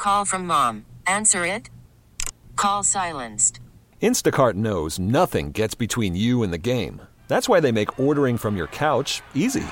Call from mom. Answer it. Call silenced. Instacart knows nothing gets between you and the game. That's why they make ordering from your couch easy.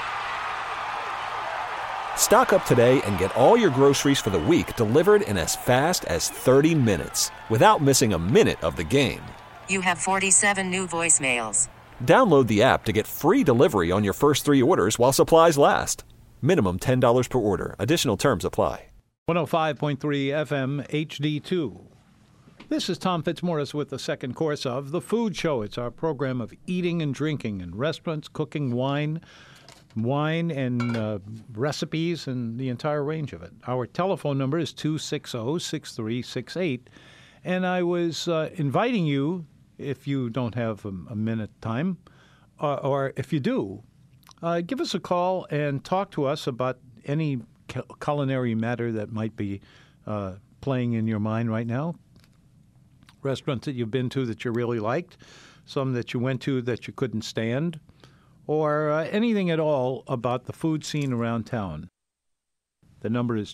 Stock up today and get all your groceries for the week delivered in as fast as 30 minutes without missing a minute of the game. You have 47 new voicemails. Download the app to get free delivery on your first 3 orders while supplies last. Minimum $10 per order. Additional terms apply. 105.3 FM HD2. This is Tom Fitzmaurice with the second course of The Food Show. It's our program of eating and drinking in restaurants, cooking wine and recipes and the entire range of it. Our telephone number is 260-6368. And I was inviting you, if you don't have a minute time, or if you do, give us a call and talk to us about any culinary matter that might be playing in your mind right now. Restaurants that you've been to that you really liked, some that you went to that you couldn't stand, or anything at all about the food scene around town. The number is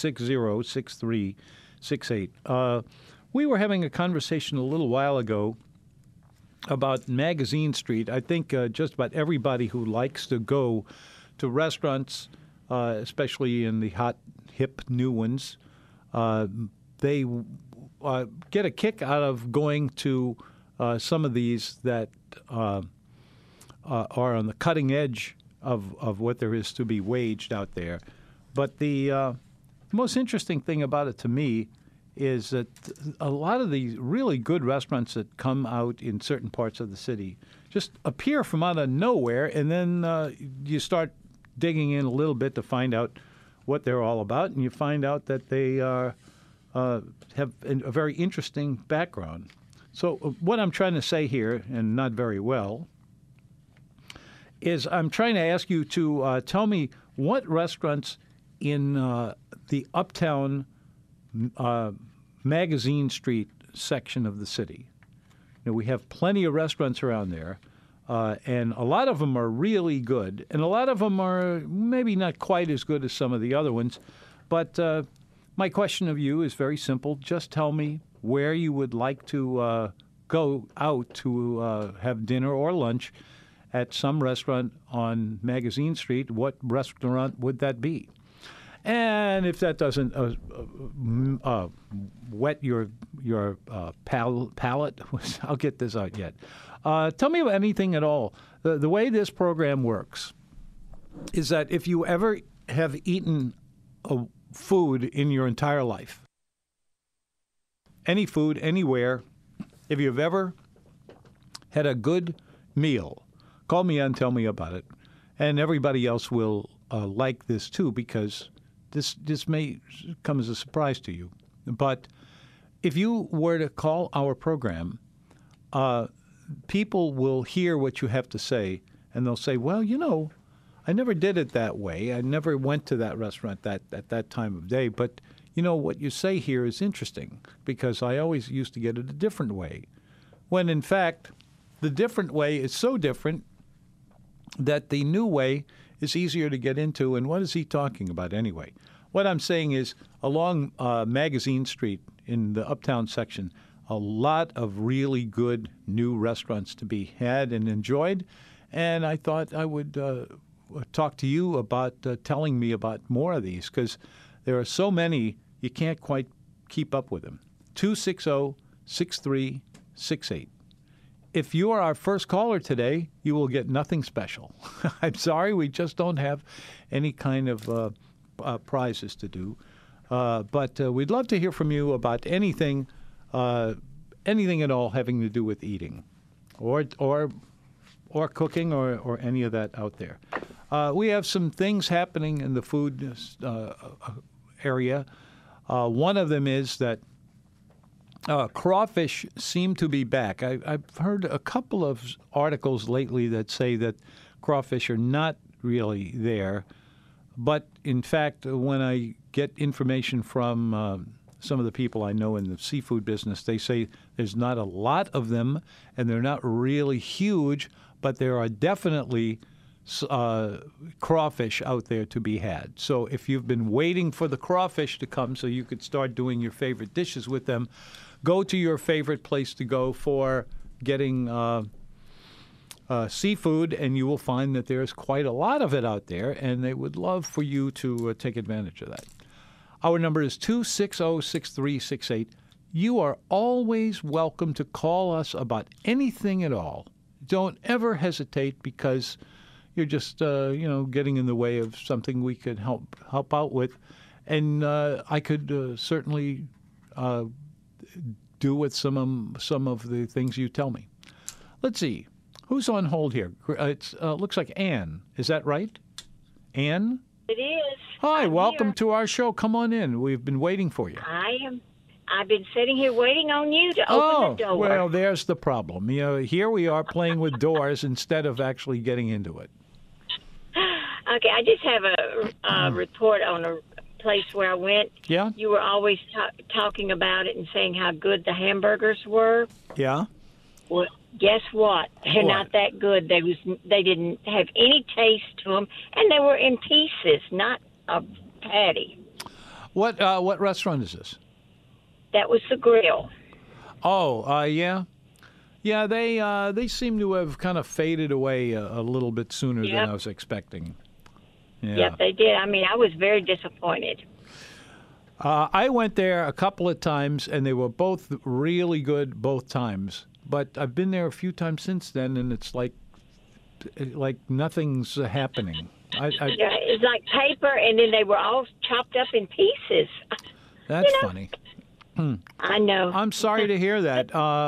260-6368. We were having a conversation a little while ago about Magazine Street. I think just about everybody who likes to go to restaurants, especially in the hot, hip new ones, they get a kick out of going to some of these that are on the cutting edge of what there is to be waged out there. But the most interesting thing about it to me is that a lot of these really good restaurants that come out in certain parts of the city just appear from out of nowhere, and then you start digging in a little bit to find out what they're all about, and you find out that they have a very interesting background. So what I'm trying to say here, and not very well, is I'm trying to ask you to tell me what restaurants in the Uptown Magazine Street section of the city. Now, we have plenty of restaurants around there, and a lot of them are really good, and a lot of them are maybe not quite as good as some of the other ones. But my question of you is very simple. Just tell me where you would like to go out to have dinner or lunch at some restaurant on Magazine Street. What restaurant would that be? And if that doesn't whet your palate, I'll get this out yet. Tell me about anything at all. The way this program works is that if you ever have eaten a food in your entire life, any food, anywhere, if you've ever had a good meal, call me and tell me about it. And everybody else will like this too, because this may come as a surprise to you. But if you were to call our program, people will hear what you have to say, and they'll say, well, you know, I never did it that way. I never went to that restaurant at that time of day. But, you know, what you say here is interesting, because I always used to get it a different way. When, in fact, the different way is so different that the new way is easier to get into. And what is he talking about anyway? What I'm saying is, along Magazine Street in the Uptown section, a lot of really good new restaurants to be had and enjoyed. And I thought I would talk to you about telling me about more of these, because there are so many you can't quite keep up with them. 260-6368. If you are our first caller today, you will get nothing special. I'm sorry, we just don't have any kind of prizes to do. But we'd love to hear from you about anything at all having to do with eating or cooking or any of that out there. We have some things happening in the food area. One of them is that crawfish seem to be back. I've heard a couple of articles lately that say that crawfish are not really there. But, in fact, when I get information from some of the people I know in the seafood business, they say there's not a lot of them, and they're not really huge, but there are definitely crawfish out there to be had. So if you've been waiting for the crawfish to come so you could start doing your favorite dishes with them, go to your favorite place to go for getting seafood, and you will find that there's quite a lot of it out there, and they would love for you to take advantage of that. Our number is 260-6368. You are always welcome to call us about anything at all. Don't ever hesitate, because you're just, getting in the way of something we could help out with. And I could certainly do with some of the things you tell me. Let's see. Who's on hold here? It looks like Ann. Is that right? Ann? It is. Hi, welcome here. to our show. Come on in. We've been waiting for you. I am. I've been sitting here waiting on you to open the door. Well, there's the problem. Here we are playing with doors instead of actually getting into it. Okay, I just have a report on a place where I went. Yeah? You were always talking about it and saying how good the hamburgers were. Yeah? Well, guess what? They're What? not that good. They didn't have any taste to them, and they were in pieces, not a patty. What restaurant is this? That was the grill. Oh, yeah. Yeah, they seem to have kind of faded away a little bit sooner than Yep. I was expecting. Yeah. Yep, they did. I mean, I was very disappointed. I went there a couple of times, and they were both really good both times. But I've been there a few times since then, and it's like nothing's happening. Yeah, it's like paper, and then they were all chopped up in pieces. That's funny. I know. I'm sorry to hear that.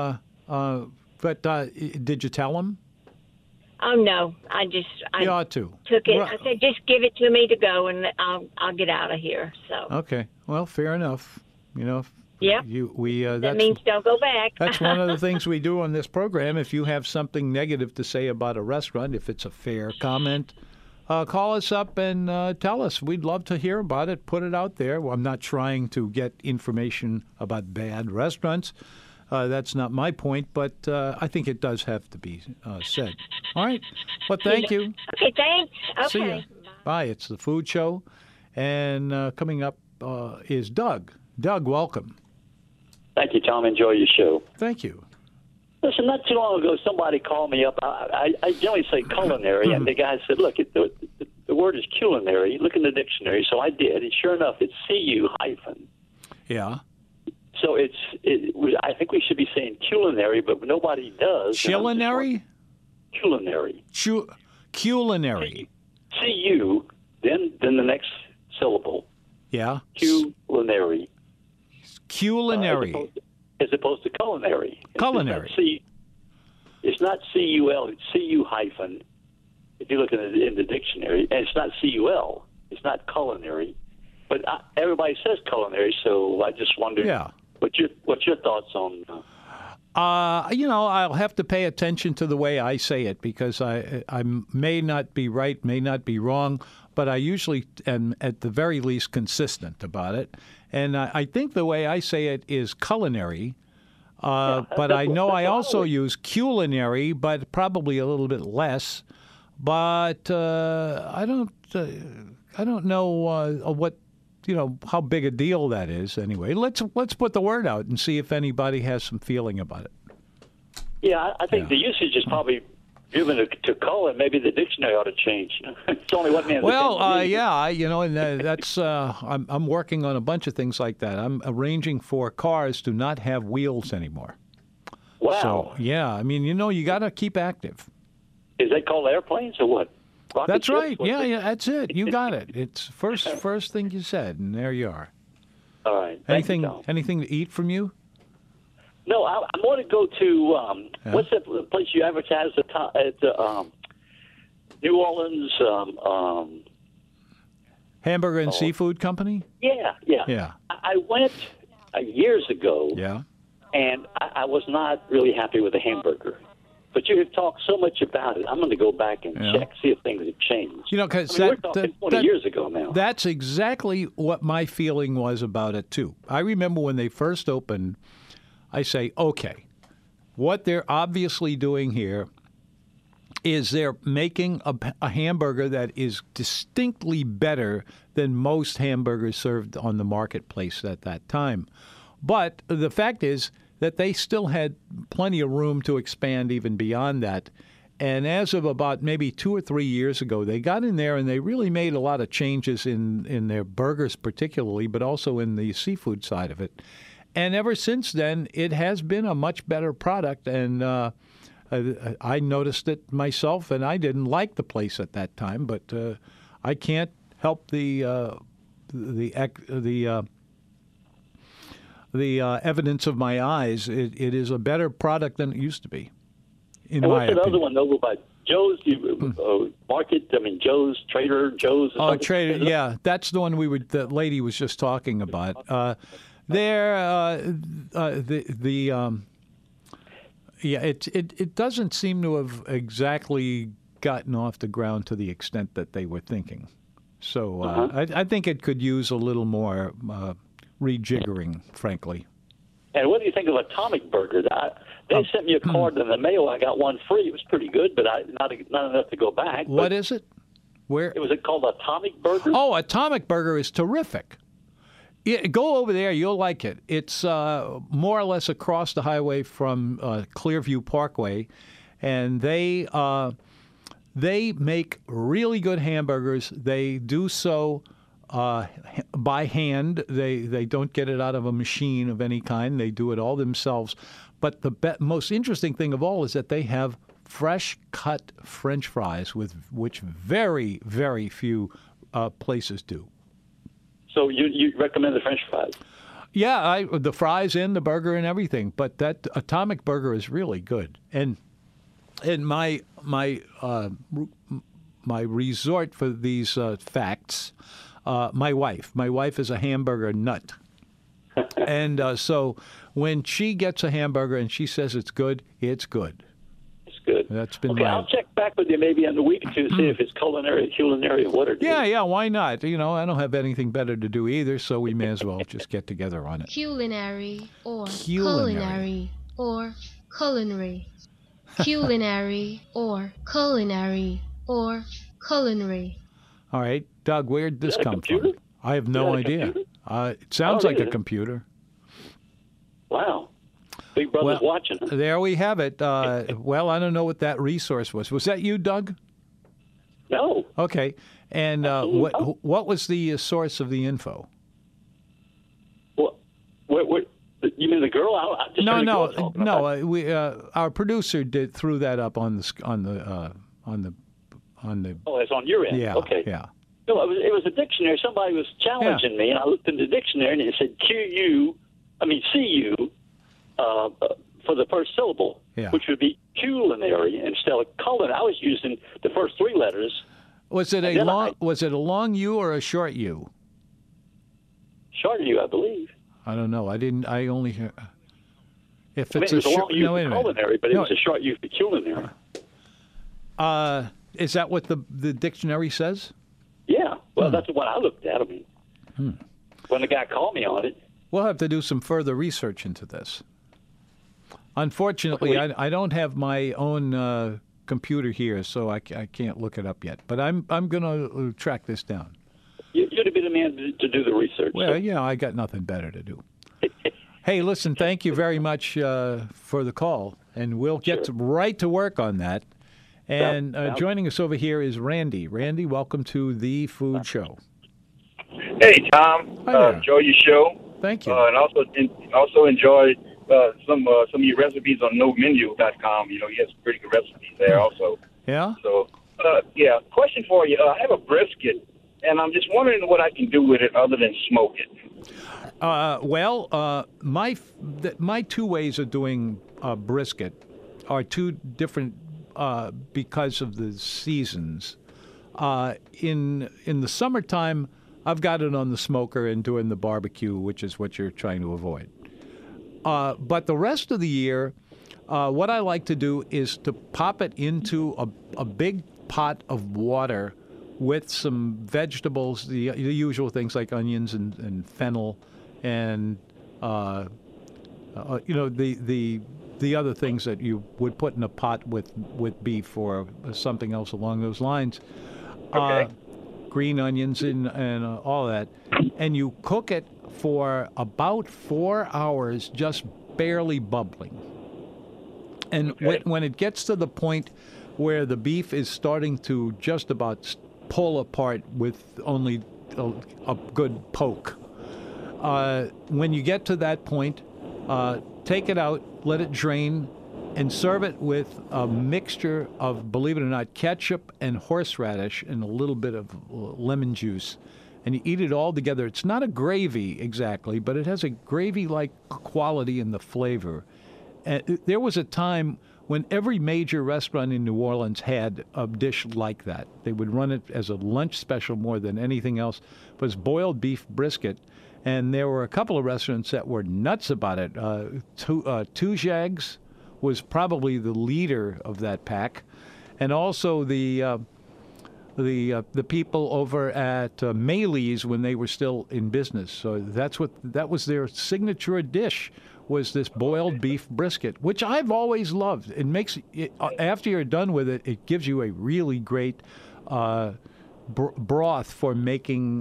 But did you tell them? Oh no, I You ought to. took it. Right. I said, just give it to me to go, and I'll get out of here. So Okay. Well, fair enough. Yep. That means don't go back. That's one of the things we do on this program. If you have something negative to say about a restaurant, if it's a fair comment, call us up and tell us. We'd love to hear about it. Put it out there. Well, I'm not trying to get information about bad restaurants. That's not my point, but I think it does have to be said. All right. Well, thank you. Okay, thanks. Okay. See ya. Bye. It's the Food Show. And coming up is Doug. Doug, welcome. Thank you, Tom. Enjoy your show. Thank you. Listen, not too long ago, somebody called me up. I generally say culinary, and the guy said, look, the word is culinary. Look in the dictionary. So I did, and sure enough, it's CU hyphen. Yeah. So I think we should be saying culinary, but nobody does. Culinary? Culinary. Culinary. CU, then the next syllable. Yeah. Culinary. Culinary. As opposed to culinary. Culinary. It's not CUL, it's CU hyphen. If you look in the dictionary, and it's not CUL, it's not culinary. But everybody says culinary, so I just wondered. Yeah. What's your thoughts on? I'll have to pay attention to the way I say it, because I may not be right, may not be wrong, but I usually am at the very least consistent about it. And I think the way I say it is culinary, but I know I also use culinary, but probably a little bit less. But I don't know what. How big a deal that is anyway. Let's put the word out and see if anybody has some feeling about it. Yeah, I think the usage is probably given to call it. Maybe the dictionary ought to change. It's only one man. Well, and that's I'm working on a bunch of things like that. I'm arranging for cars to not have wheels anymore. Wow. So, yeah, I mean, you got to keep active. Is that called airplanes or what? Rocket That's ships? right. Yeah, that's it. You got it. It's first thing you said, and there you are. All right. Thank you, Tom. Anything to eat from you? No, I want to go to what's that place you advertise at New Orleans? Hamburger and Seafood Company? Yeah. I went years ago. Yeah. And I was not really happy with the hamburger. But you have talked so much about it. I'm going to go back and check, see if things have changed. Because we're talking 20 years ago now. That's exactly what my feeling was about it, too. I remember when they first opened, I say, okay, what they're obviously doing here is they're making a hamburger that is distinctly better than most hamburgers served on the marketplace at that time. But the fact is that they still had plenty of room to expand even beyond that. And as of about maybe 2 or 3 years ago, they got in there and they really made a lot of changes in their burgers particularly, but also in the seafood side of it. And ever since then, it has been a much better product. And I noticed it myself, and I didn't like the place at that time, but I can't help the evidence of my eyes. It is a better product than it used to be. In and my what's that opinion. other one over by Joe's Market? I mean, Joe's Trader Joe's. Oh, Trader, yeah, that's the one the lady was just talking about. It doesn't seem to have exactly gotten off the ground to the extent that they were thinking. So I think it could use a little more rejiggering, frankly. And what do you think of Atomic Burger? They sent me a card in the mail. I got one free. It was pretty good, but not enough to go back. What is it? Where? Was it called Atomic Burger? Oh, Atomic Burger is terrific. Go over there. You'll like it. It's more or less across the highway from Clearview Parkway, and they make really good hamburgers. They do so by hand. They don't get it out of a machine of any kind. They do it all themselves. But the most interesting thing of all is that they have fresh cut French fries, which very, very few places do. So you recommend the French fries? Yeah, the fries and the burger and everything. But that Atomic Burger is really good. And my resort for these facts, my wife is a hamburger nut. And so when she gets a hamburger and she says it's good, it's good. It's good. That's been I'll check back with you maybe in a week or two to see if it's culinary, what it is. Yeah, why not? I don't have anything better to do either, so we may as well just get together on it. Culinary or culinary or culinary. Culinary or culinary or culinary. All right, Doug, where'd this come from? I have no idea. It sounds like a computer. Wow. Big Brother's watching. There we have it. Well, I don't know what that resource was. Was that you, Doug? No. Okay. And what was the source of the info? What? You mean the girl? No. Our producer threw that up on the. Oh, it's on your end. Yeah. Okay. Yeah. No, it was a dictionary. Somebody was challenging me, and I looked in the dictionary, and it said CU for the first syllable, which would be culinary instead of culinary. I was using the first three letters. Was it a long U or a short U? Short U, I believe. I don't know. I only hear. If it's a long U for culinary, but it was a short U for culinary. Is that what the dictionary says? Yeah. Well, that's what I looked at. I mean, when the guy called me on it. We'll have to do some further research into this. Unfortunately, I don't have my own computer here, so I can't look it up yet. But I'm going to track this down. You'd be the man to do the research. Well, yeah, I got nothing better to do. Hey, listen, thank you very much for the call, and we'll get right to work on that. And joining us over here is Randy. Randy, welcome to The Food Show. Hey, Tom. Enjoy your show. Thank you. And also enjoy some of your recipes on NoMenu.com. You have some pretty good recipes there also. Yeah? So, question for you. I have a brisket, and I'm just wondering what I can do with it other than smoke it. My two ways of doing brisket are two different because of the seasons. In the summertime, I've got it on the smoker and doing the barbecue, which is what you're trying to avoid. But the rest of the year, what I like to do is to pop it into a big pot of water with some vegetables, the usual things like onions and fennel, and the the other things that you would put in a pot with beef or something else along those lines. Okay. Green onions and all that. And you cook it for about 4 hours, just barely bubbling. And when it gets to the point where the beef is starting to just about pull apart with only a good poke, when you get to that point, take it out, let it drain, and serve it with a mixture of, believe it or not, ketchup and horseradish and a little bit of lemon juice. And you eat it all together. It's not a gravy exactly, but it has a gravy-like quality in the flavor. And there was a time when every major restaurant in New Orleans had a dish like that. They would run it as a lunch special more than anything else. It was boiled beef brisket. And there were a couple of restaurants that were nuts about it. Two Jags was probably the leader of that pack, and also the people over at Maylee's when they were still in business. So that was their signature dish, was this boiled beef brisket, which I've always loved. It makes it, after you're done with it, it gives you a really great broth for making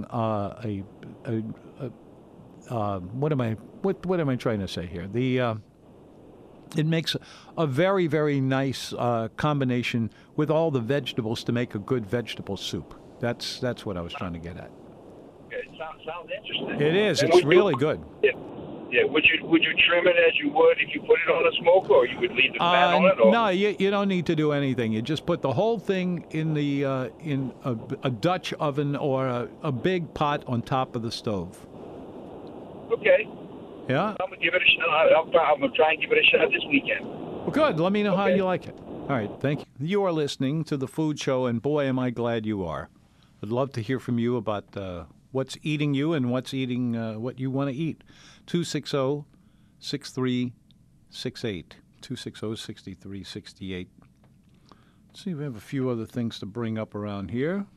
what am I trying to say here? It makes a very, very nice combination with all the vegetables to make a good vegetable soup. That's what I was trying to get at. Okay, sounds interesting. It is. It's really good. Yeah. Would you trim it as you would if you put it on a smoker, or you would leave the fat on it? Or? No, you don't need to do anything. You just put the whole thing in in a Dutch oven or a big pot on top of the stove. Okay. Yeah? I'm going to give it a shot. I'm going to try and give it a shot this weekend. Well, good. Let me know how you like it. All right. Thank you. You are listening to The Food Show, and boy, am I glad you are. I'd love to hear from you about what's eating you and what's eating what you want to eat. 260-6368. 260-6368. Let's see if we have a few other things to bring up around here.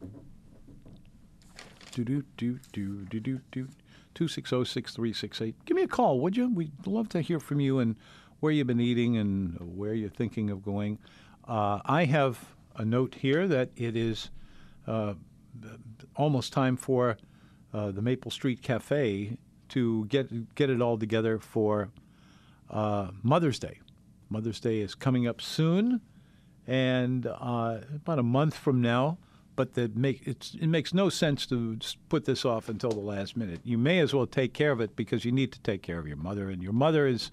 260-6368. Give me a call, would you? We'd love to hear from you and where you've been eating and where you're thinking of going. I have a note here that it is almost time for the Maple Street Cafe to get it all together for Mother's Day. Mother's Day is coming up soon, and about a month from now. But it makes no sense to just put this off until the last minute. You may as well take care of it because you need to take care of your mother, and your mother is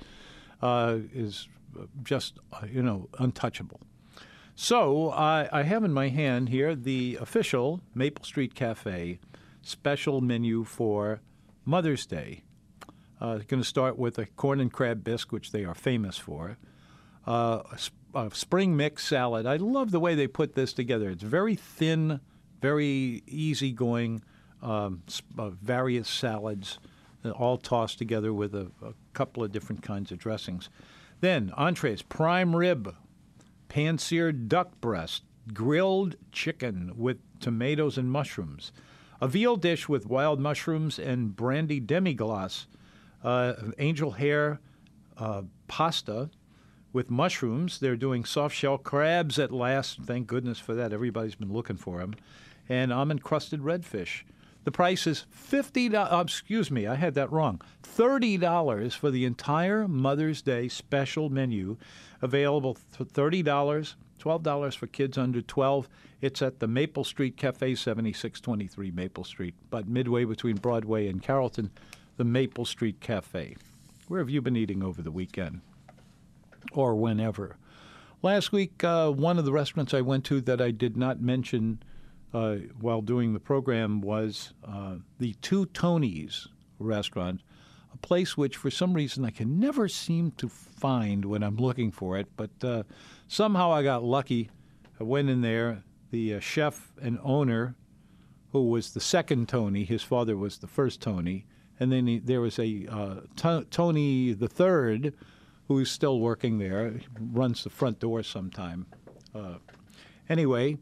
just untouchable. So I have in my hand here the official Maple Street Cafe special menu for Mother's Day. Going to start with a corn and crab bisque, which they are famous for. A spring mix salad. I love the way they put this together. It's very thin, very easygoing, various salads, all tossed together with a couple of different kinds of dressings. Then entrees: prime rib, pan-seared duck breast, grilled chicken with tomatoes and mushrooms, a veal dish with wild mushrooms and brandy demi-glace, angel hair pasta with mushrooms. They're doing soft-shell crabs at last. Thank goodness for that. Everybody's been looking for them. And almond-crusted redfish. The price is $50. Excuse me, I had that wrong. $30 for the entire Mother's Day special menu. Available for $30, $12 for kids under 12. It's at the Maple Street Cafe, 7623 Maple Street, but midway between Broadway and Carrollton, the Maple Street Cafe. Where have you been eating over the weekend? Or whenever. Last week, one of the restaurants I went to that I did not mention while doing the program was the Two Tonys restaurant, a place which for some reason I can never seem to find when I'm looking for it, but somehow I got lucky. I went in there. The chef and owner, who was the second Tony, his father was the first Tony, and then there was a Tony the third, who's still working there. He runs the front door sometime. Anyway,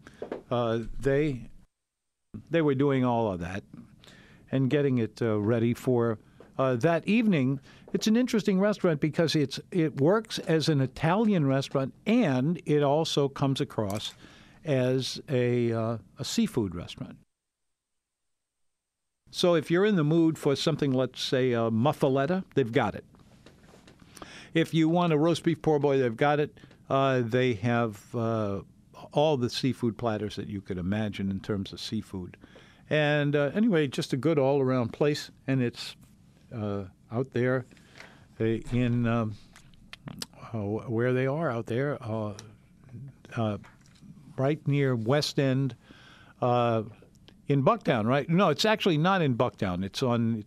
they were doing all of that and getting it ready for that evening. It's an interesting restaurant because it works as an Italian restaurant, and it also comes across as a seafood restaurant. So if you're in the mood for something, let's say a muffaletta, they've got it. If you want a roast beef poor boy, they've got it. They have all the seafood platters that you could imagine in terms of seafood. And anyway, just a good all-around place, and it's out there in where they are out there, right near West End, in Bucktown. Right? No, it's actually not in Bucktown. It's on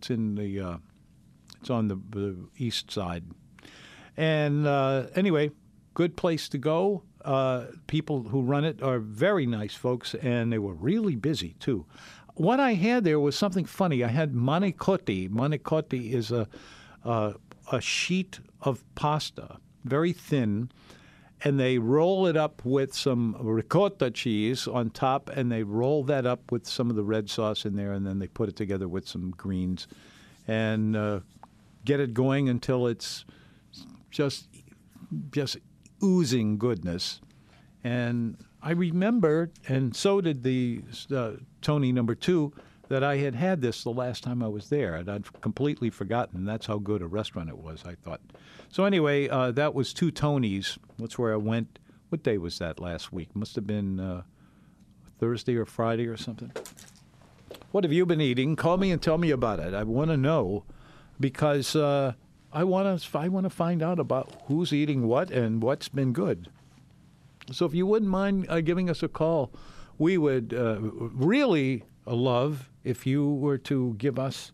the east side. And anyway, good place to go. People who run it are very nice folks, and they were really busy too. What I had there was something funny. I had manicotti. Manicotti is a sheet of pasta, very thin, and they roll it up with some ricotta cheese on top, and they roll that up with some of the red sauce in there, and then they put it together with some greens and get it going until it's just oozing goodness. And I remembered, and so did the Tony number 2, that I had this the last time I was there, and I'd completely forgotten. That's how good a restaurant it was, I thought. So anyway, that was 2 Tonys. That's where I went. What day was that last week? Must have been Thursday or Friday or something. What have you been eating? Call me and tell me about it. I want to know, because I want to find out about who's eating what and what's been good. So if you wouldn't mind giving us a call, we would really love if you were to give us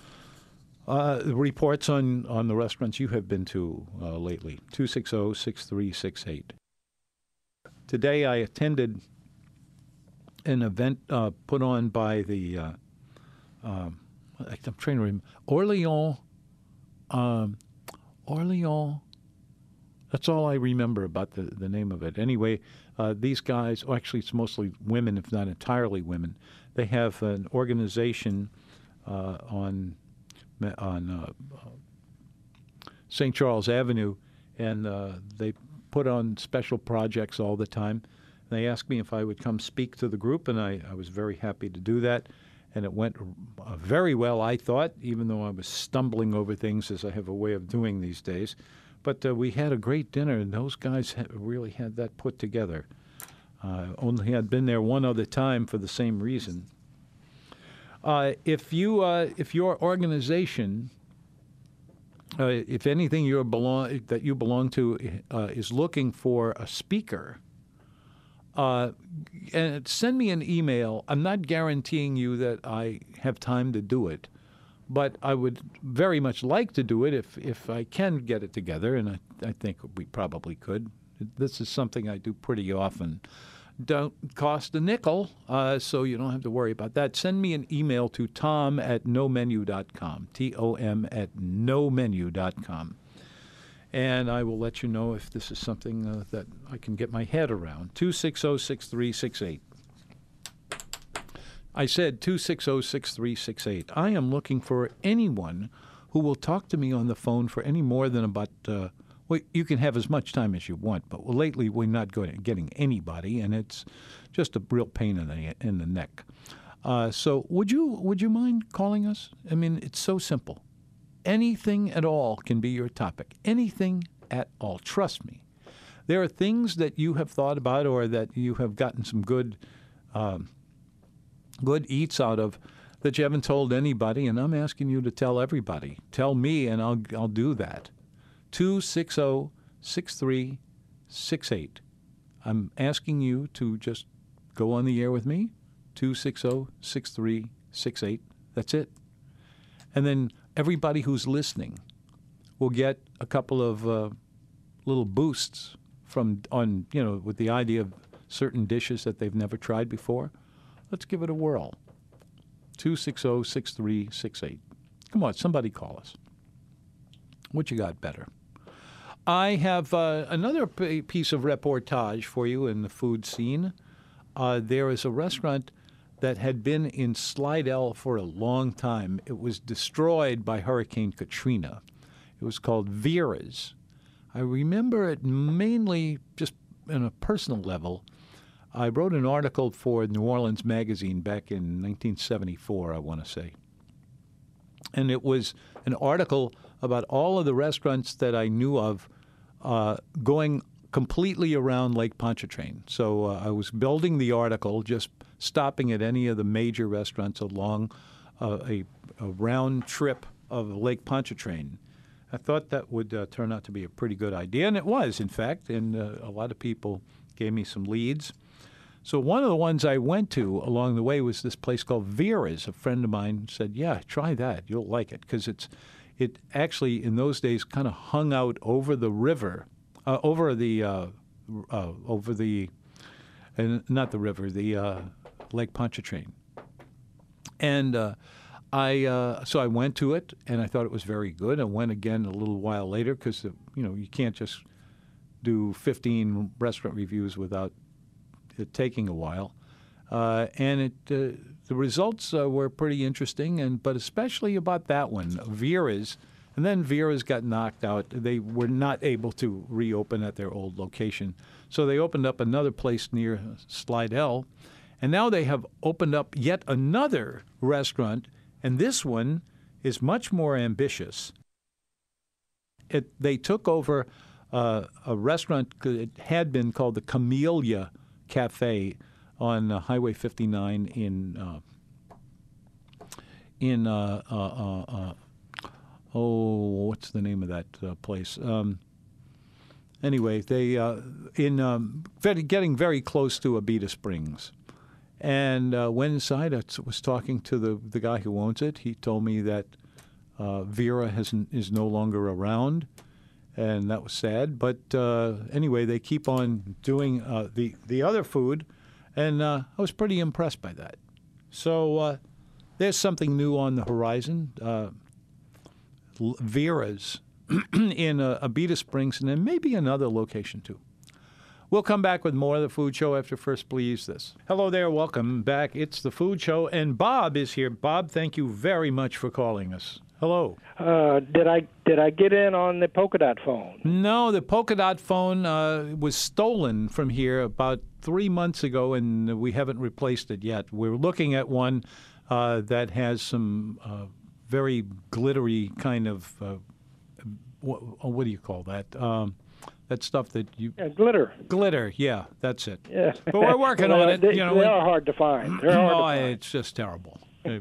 reports on the restaurants you have been to lately. 260-6368. Today I attended an event put on by the I'm trying to remember, Orleans. That's all I remember about the name of it. Anyway, these guys, actually it's mostly women, if not entirely women. They have an organization on St. Charles Avenue, and they put on special projects all the time. They asked me if I would come speak to the group, and I was very happy to do that. And it went very well, I thought, even though I was stumbling over things, as I have a way of doing these days. But we had a great dinner, and those guys really had that put together. Only had been there one other time for the same reason. If your organization, if anything that you belong to is looking for a speaker, and send me an email. I'm not guaranteeing you that I have time to do it, but I would very much like to do it if I can get it together, and I think we probably could. This is something I do pretty often. Don't cost a nickel, so you don't have to worry about that. Send me an email to tom@nomenu.com, tom@nomenu.com. And I will let you know if this is something that I can get my head around. 260-6368. I said 260-6368. I am looking for anyone who will talk to me on the phone for any more than about, well, you can have as much time as you want, but lately we're not getting anybody, and it's just a real pain in the neck. So would you mind calling us? I mean, it's so simple. Anything at all can be your topic. Anything at all. Trust me. There are things that you have thought about or that you have gotten some good eats out of that you haven't told anybody, and I'm asking you to tell everybody. Tell me, and I'll do that. 260-6368. I'm asking you to just go on the air with me. 260-6368. That's it. And then everybody who's listening will get a couple of little boosts with the idea of certain dishes that they've never tried before. Let's give it a whirl. 260-6368. Come on, somebody call us. What you got better? I have another piece of reportage for you in the food scene. There is a restaurant that had been in Slidell for a long time. It was destroyed by Hurricane Katrina. It was called Vera's. I remember it mainly just on a personal level. I wrote an article for New Orleans Magazine back in 1974, I want to say. And it was an article about all of the restaurants that I knew of going completely around Lake Pontchartrain. So I was building the article, just stopping at any of the major restaurants along a round trip of Lake Pontchartrain. I thought that would turn out to be a pretty good idea, and it was, in fact, and a lot of people gave me some leads. So one of the ones I went to along the way was this place called Vera's. A friend of mine said, yeah, try that. You'll like it, because it actually, in those days, kind of hung out over the river, over the Lake Pontchartrain. And so I went to it, and I thought it was very good. I went again a little while later because, you can't just do 15 restaurant reviews without it taking a while. And the results were pretty interesting, but especially about that one, Vera's. And then Vera's got knocked out. They were not able to reopen at their old location. So they opened up another place near Slidell. And now they have opened up yet another restaurant, and this one is much more ambitious. They took over a restaurant. It had been called the Camellia Cafe on Highway 59 in what's the name of that place? Anyway, they getting very close to Abita Springs. And went inside. I was talking to the guy who owns it. He told me that Vera is no longer around, and that was sad. But anyway, they keep on doing the other food, and I was pretty impressed by that. So there's something new on the horizon. Vera's in Abita Springs, and then maybe another location too. We'll come back with more of the Food Show after first believes this. Hello there, welcome back. It's the Food Show, and Bob is here. Bob, thank you very much for calling us. Hello. Did I get in on the polka dot phone? No, the polka dot phone was stolen from here about 3 months ago, and we haven't replaced it yet. We're looking at one that has some very glittery kind of what do you call that? That stuff that you... Yeah, glitter. Glitter, yeah, that's it. Yeah. But we're working on it. They are hard to find. They're hard to find. It's just terrible.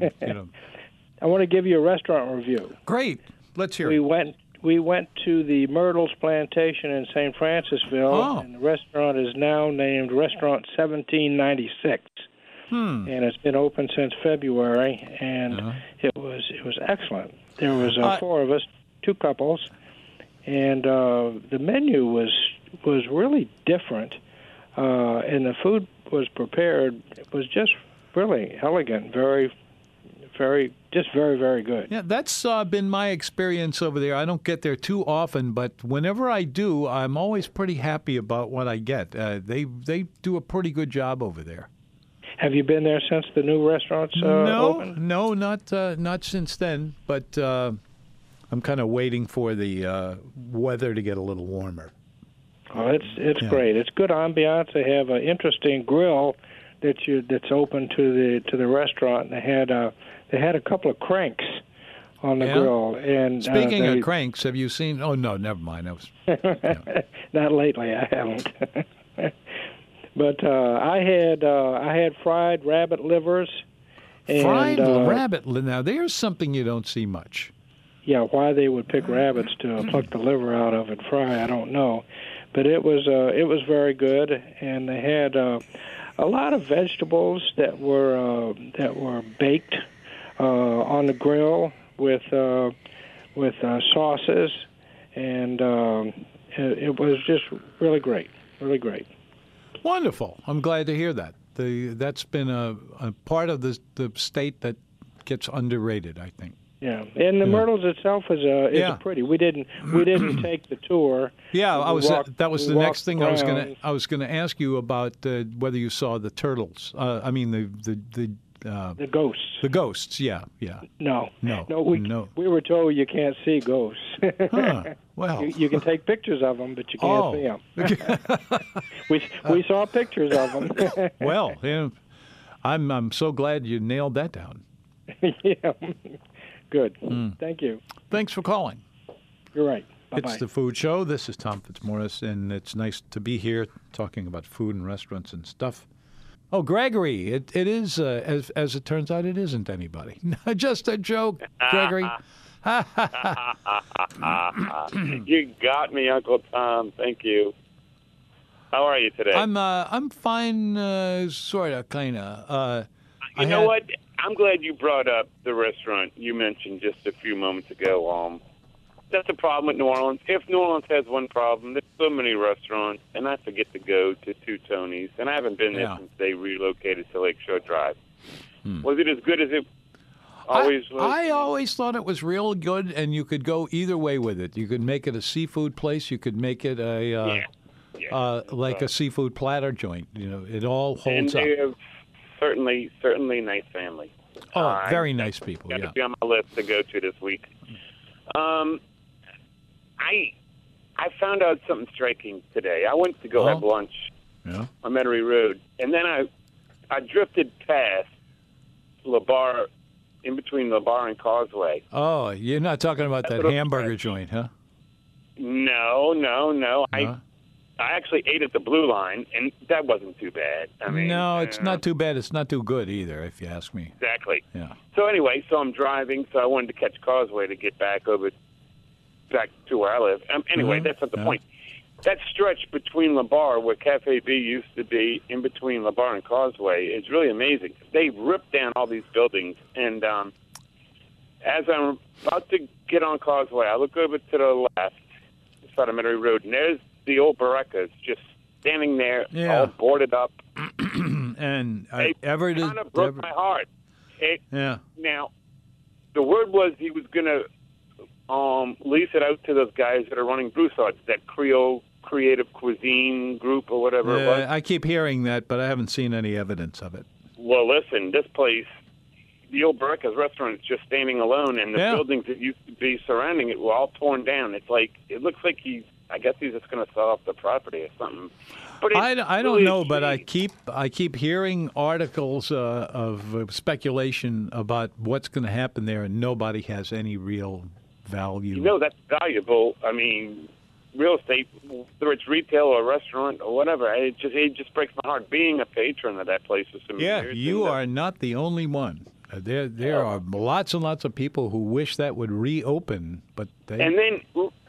I want to give you a restaurant review. Great. Let's hear it. it. We went to the Myrtles Plantation in St. Francisville, and the restaurant is now named Restaurant 1796. And it's been open since February, and it was excellent. There was 4 of us, 2 couples. And the menu was really different, and the food was prepared. It was just really elegant, very, very good. Yeah, that's been my experience over there. I don't get there too often, but whenever I do, I'm always pretty happy about what I get. They do a pretty good job over there. Have you been there since the new restaurants opened? No, not since then, but. I'm kind of waiting for the weather to get a little warmer. Oh, it's great. It's good ambiance. They have an interesting grill that's open to the restaurant. They had a couple of cranks on the grill. And speaking of cranks, have you seen? Oh no, never mind. Not lately. I haven't. But I had fried rabbit livers. Fried rabbit. Now there's something you don't see much. Yeah, why they would pick rabbits to pluck the liver out of and fry, I don't know. But it was very good, and they had a lot of vegetables that were baked on the grill with sauces, and it was just really great, really great. Wonderful! I'm glad to hear that. That's been a part of the state that gets underrated, I think. Yeah, and the Myrtles itself is pretty. We didn't take the tour. Yeah, that was the next thing I was going to ask you about whether you saw the turtles. I mean the The ghosts. The ghosts, yeah. No. No. We were told you can't see ghosts. Huh. Well, you can take pictures of them, but you can't see them. we saw pictures of them. Well, yeah, I'm so glad you nailed that down. Yeah. Good. Thank you. Thanks for calling. You're right. Bye-bye. It's the Food Show. This is Tom Fitzmaurice, and it's nice to be here talking about food and restaurants and stuff. Oh, Gregory, it is, as it turns out, it isn't anybody. Just a joke, Gregory. You got me, Uncle Tom. Thank you. How are you today? I'm fine, sort of, kind of. You know what? I'm glad you brought up the restaurant you mentioned just a few moments ago. That's a problem with New Orleans. If New Orleans has one problem, there's so many restaurants, and I forget to go to Two Tonys, and I haven't been there since they relocated to Lakeshore Drive. Was it as good as it always was? I always thought it was real good, and you could go either way with it. You could make it a seafood place. You could make it a a seafood platter joint. You know, it all holds up. And certainly nice family. Oh, very nice people. Got to be on my list to go to this week. I found out something striking today. I went to go have lunch on Metairie Road, and then I drifted past LeBar, in between LeBar and Causeway. Oh, you're not talking about that hamburger joint, huh? No. I actually ate at the Blue Line, and that wasn't too bad. I mean, no, it's not too bad. It's not too good either, if you ask me. Exactly. Yeah. So anyway, I'm driving, so I wanted to catch Causeway to get back to where I live. Anyway, that's not the point. That stretch between LeBar, where Cafe B used to be, in between LeBar and Causeway, is really amazing. They ripped down all these buildings, and as I'm about to get on Causeway, I look over to the left, side of Metairie Road, and there's the old Barreccas just standing there, all boarded up. And Everett kind of broke my heart. Now, the word was he was going to lease it out to those guys that are running Broussard's, that Creole Creative Cuisine group or whatever it was. I keep hearing that, but I haven't seen any evidence of it. Well, listen, this place, the old Barreccas restaurant, is just standing alone, and the buildings that used to be surrounding it were all torn down. It looks like I guess he's just going to sell off the property or something. But I don't know, but I keep hearing articles of speculation about what's going to happen there, and nobody has any real value. You know, that's valuable. I mean, real estate, whether it's retail or restaurant or whatever, it just breaks my heart. Being a patron of that place for so many years. Yeah, you are not the only one. There are lots and lots of people who wish that would reopen, but they. And then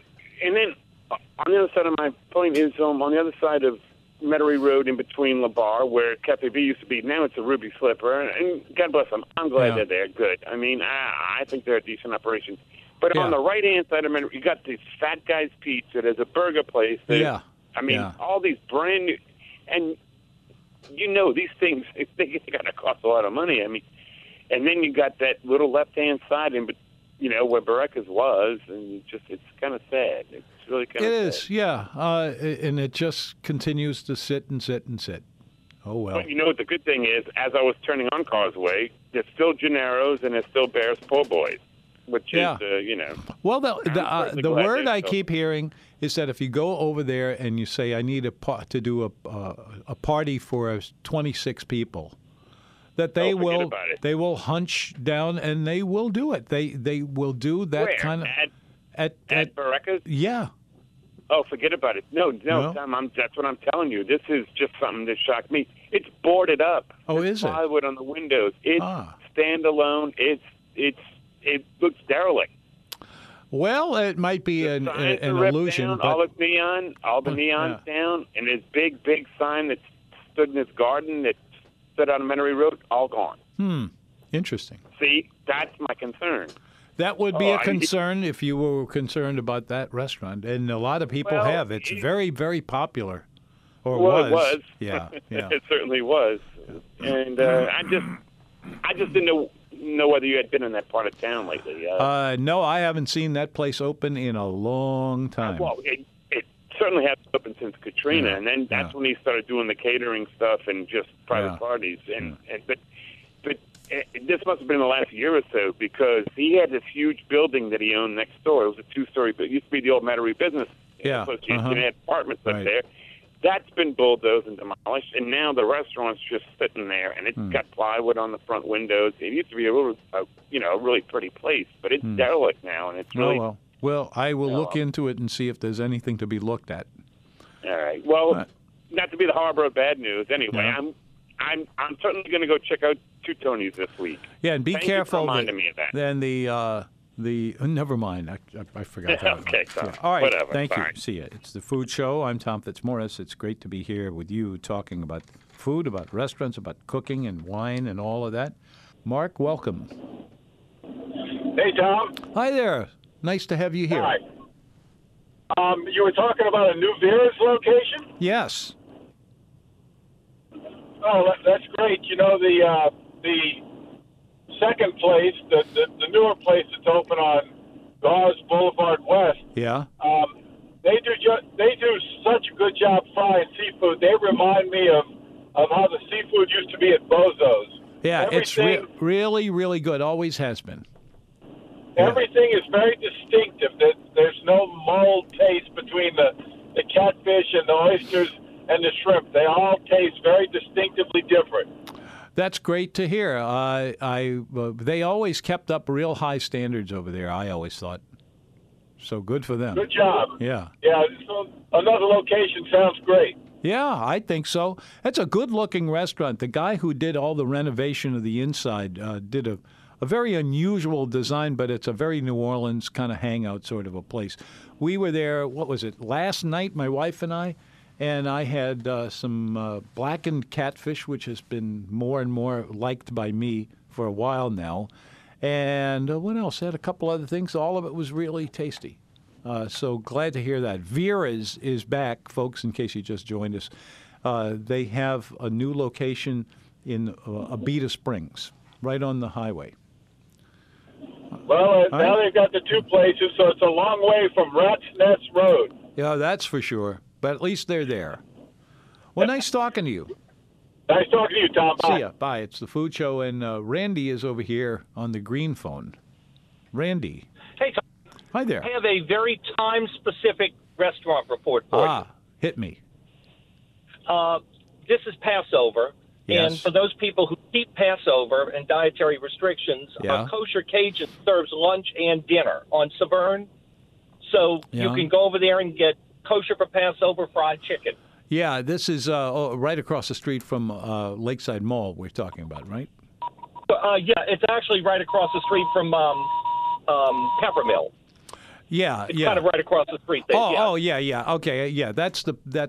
on the other side of my point is on the other side of Metairie Road, in between LeBar, where Cafe B used to be. Now it's a Ruby Slipper, and God bless them. I'm glad they're there. Good. I mean, I think they're a decent operation. But on the right-hand side of Metairie, you got this Fat Guy's Pizza. There's a burger place. I mean, all these brand new, and you know these things, they're going to cost a lot of money. I mean, and then you got that little left-hand side where Barreccas was, and it's kind of sad. It's really kind of sad. It is, and it just continues to sit and sit and sit. Oh, well. But you know what the good thing is? As I was turning on Causeway, there's still Gennaro's and there's still Bear's Po' Boys, which is, Well, the word I keep hearing is that if you go over there and you say, I need to do a party for 26 people, that they will hunch down and they will do it. They will do that kind of at Barreccas. Yeah. Oh, forget about it. No, Tom. That's what I'm telling you. This is just something that shocked me. It's boarded up. Oh, is it? Plywood on the windows. It's standalone. It looks derelict. Well, it might be an illusion. Down, but all the neon's down, and this big sign that stood in this garden that stood on Metairie Road, all gone. Interesting. See, that's my concern. That would be a concern if you were concerned about that restaurant, and a lot of people have. It's very, very popular, It was. Yeah. It certainly was, and I just didn't know whether you had been in that part of town lately. No, I haven't seen that place open in a long time. Well, it certainly hasn't opened since Katrina, and then that's when he started doing the catering stuff and just private parties, but this must have been the last year or so, because he had this huge building that he owned next door. It was a 2-story, but it used to be the old Metairie Business Association. They had apartments up there. That's been bulldozed and demolished, and now the restaurant's just sitting there, and it's got plywood on the front windows. It used to be a really pretty place, but it's derelict now, and it's really. Well, I will look into it and see if there's anything to be looked at. All right. Well, not to be the harbor of bad news. Anyway, I'm certainly going to go check out Two Tonys this week. Yeah, and be careful. You for reminding me of that. Then never mind. I forgot that. Okay, sorry. Yeah. All right. Whatever. Thank Sorry. you. See ya. It's the Food Show. I'm Tom Fitzmaurice. It's great to be here with you, talking about food, about restaurants, about cooking and wine and all of that. Mark, welcome. Hey, Tom. Hi there. Nice to have you here. Hi. You were talking about a new Vera's location? Yes. Oh, that's great. You know, the second place, the newer place that's open on Gauze Boulevard West. Yeah. They do such a good job frying seafood. They remind me of how the seafood used to be at Bozo's. Yeah, it's really, really good. Always has been. Everything is very distinctive. There's no mold taste between the catfish and the oysters and the shrimp. They all taste very distinctively different. That's great to hear. They always kept up real high standards over there, I always thought. So good for them. Good job. Yeah. Yeah, so another location sounds great. Yeah, I think so. That's a good-looking restaurant. The guy who did all the renovation of the inside did a very unusual design, but it's a very New Orleans kind of hangout sort of a place. We were there, what was it, last night, my wife and I had some blackened catfish, which has been more and more liked by me for a while now. And what else? I had a couple other things. All of it was really tasty. So glad to hear that. Vera's is back, folks, in case you just joined us. They have a new location in Abita Springs, right on the highway. Well, now they've got the two places, so it's a long way from Rat's Nest Road. Yeah, that's for sure. But at least they're there. Well, nice talking to you. Nice talking to you, Tom. Bye. See ya. Bye. It's the Food Show, and Randy is over here on the green phone. Randy. Hey, Tom. Hi there. I have a very time-specific restaurant report for you. Hit me. This is Passover. Yes. And for those people who keep Passover and dietary restrictions, Kosher Cajun serves lunch and dinner on Severn. So you can go over there and get kosher for Passover fried chicken. Yeah, this is right across the street from Lakeside Mall we're talking about, right? Yeah, it's actually right across the street from Peppermill. Yeah, it's kind of right across the street there. Yeah. Okay, yeah, that's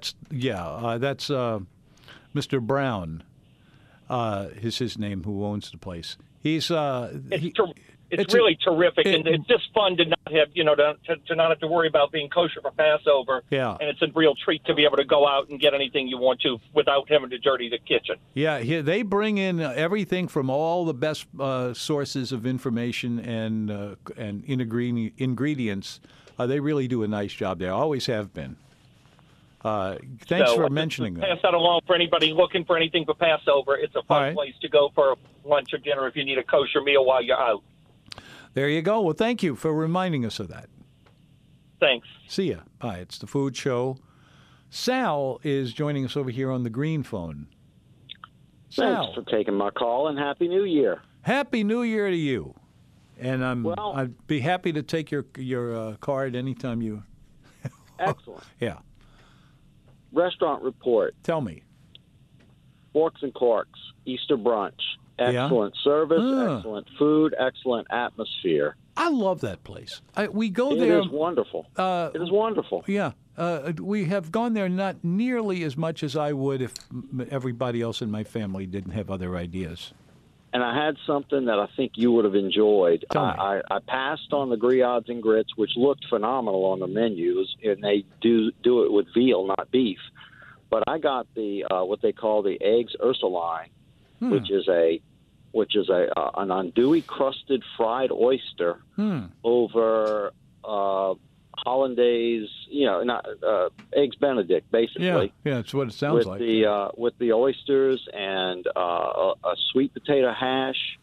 Mr. Brown. Is his name, who owns the place. He's it's really terrific, and it's just fun to not have to not have to worry about being kosher for Passover. Yeah, and it's a real treat to be able to go out and get anything you want to without having to dirty the kitchen. Yeah, they bring in everything from all the best sources of information and ingredients. They really do a nice job there. Always have been. Thanks for mentioning that. Pass that along for anybody looking for anything for Passover. It's a fun place to go for lunch or dinner if you need a kosher meal while you're out. There you go. Well, thank you for reminding us of that. Thanks. See ya. Bye. It's the Food Show. Sal is joining us over here on the green phone. Sal. Thanks for taking my call, and Happy New Year. Happy New Year to you. And I'd be happy to take your card anytime you... Excellent. Yeah. Restaurant report. Tell me. Forks and Corks, Easter brunch. Excellent service, excellent food, excellent atmosphere. I love that place. We go there. It is wonderful. It is wonderful. Yeah. We have gone there not nearly as much as I would if everybody else in my family didn't have other ideas. And I had something that I think you would have enjoyed. I passed on the griots and grits, which looked phenomenal on the menus, and they do it with veal, not beef. But I got the what they call the eggs Ursuline, which is an andouille crusted fried oyster over hollandaise, eggs Benedict, basically. Yeah, that's what it sounds like. With the oysters and a sweet potato hash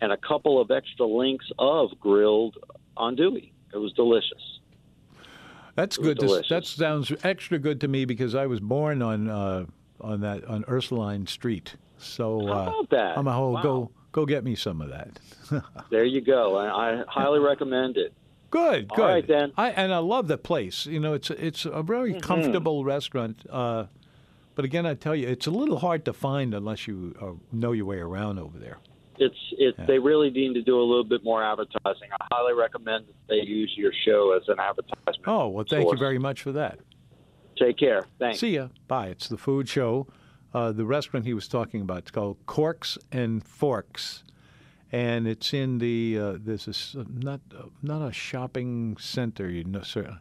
and a couple of extra links of grilled andouille. It was delicious. That's good. That sounds extra good to me because I was born on Ursuline Street. So how about that? I'm a whole go get me some of that. There you go. I highly recommend it. Good. All right, then. I love the place. You know, it's a very comfortable restaurant. But again, I tell you, it's a little hard to find unless you know your way around over there. They really need to do a little bit more advertising. I highly recommend that they use your show as an advertisement. Oh, well, thank you very much for that. Take care. Thanks. See ya. Bye. It's the food show. The restaurant he was talking about, it's called Corks and Forks, and it's in the this is not a shopping center, you know, sir.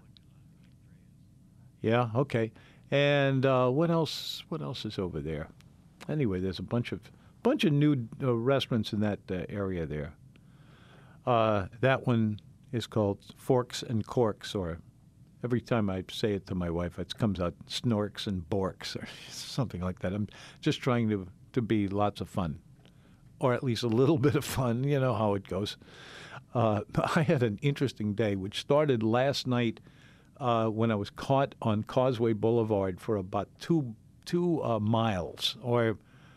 Yeah. Okay. And what else? What else is over there? Anyway, there's a bunch of new restaurants in that area there. That one is called Forks and Corks, or every time I say it to my wife, it comes out Snorks and Borks, or something like that. I'm just trying to be lots of fun, or at least a little bit of fun. You know how it goes. I had an interesting day, which started last night when I was caught on Causeway Boulevard for about two miles, or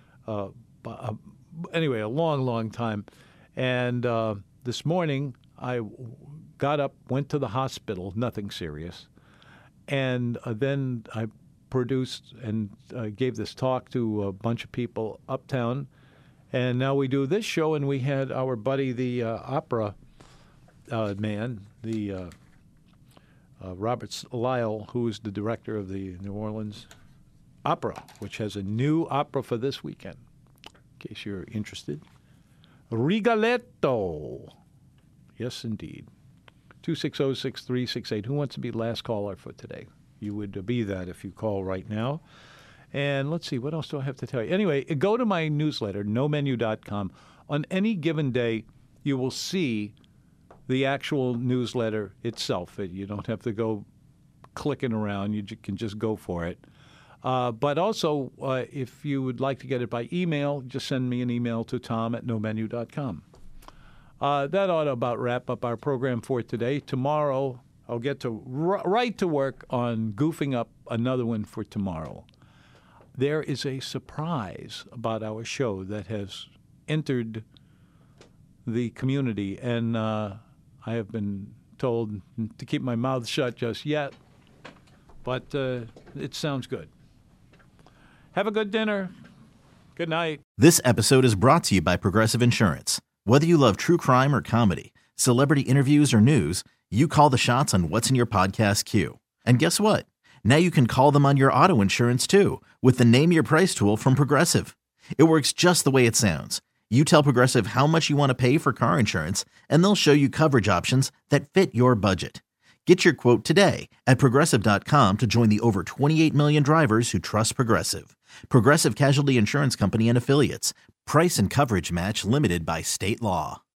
anyway, a long time. And this morning, I got up, went to the hospital, nothing serious. And then I produced and gave this talk to a bunch of people uptown. And now we do this show, and we had our buddy, the opera man, the Robert Lyle, who is the director of the New Orleans Opera, which has a new opera for this weekend, in case you're interested. Rigoletto. Yes, indeed. 260-6368. Who wants to be last caller for today? You would be that if you call right now. And let's see, what else do I have to tell you? Anyway, go to my newsletter, nomenu.com. On any given day, you will see the actual newsletter itself. You don't have to go clicking around. You can just go for it. But also, if you would like to get it by email, just send me an email to tom@nomenu.com. That ought to about wrap up our program for today. Tomorrow, I'll get to right to work on goofing up another one for tomorrow. There is a surprise about our show that has entered the community, and I have been told to keep my mouth shut just yet, but it sounds good. Have a good dinner. Good night. This episode is brought to you by Progressive Insurance. Whether you love true crime or comedy, celebrity interviews or news, you call the shots on what's in your podcast queue. And guess what? Now you can call them on your auto insurance too with the Name Your Price tool from Progressive. It works just the way it sounds. You tell Progressive how much you want to pay for car insurance, and they'll show you coverage options that fit your budget. Get your quote today at Progressive.com to join the over 28 million drivers who trust Progressive. Progressive Casualty Insurance Company and Affiliates. Price and coverage match limited by state law.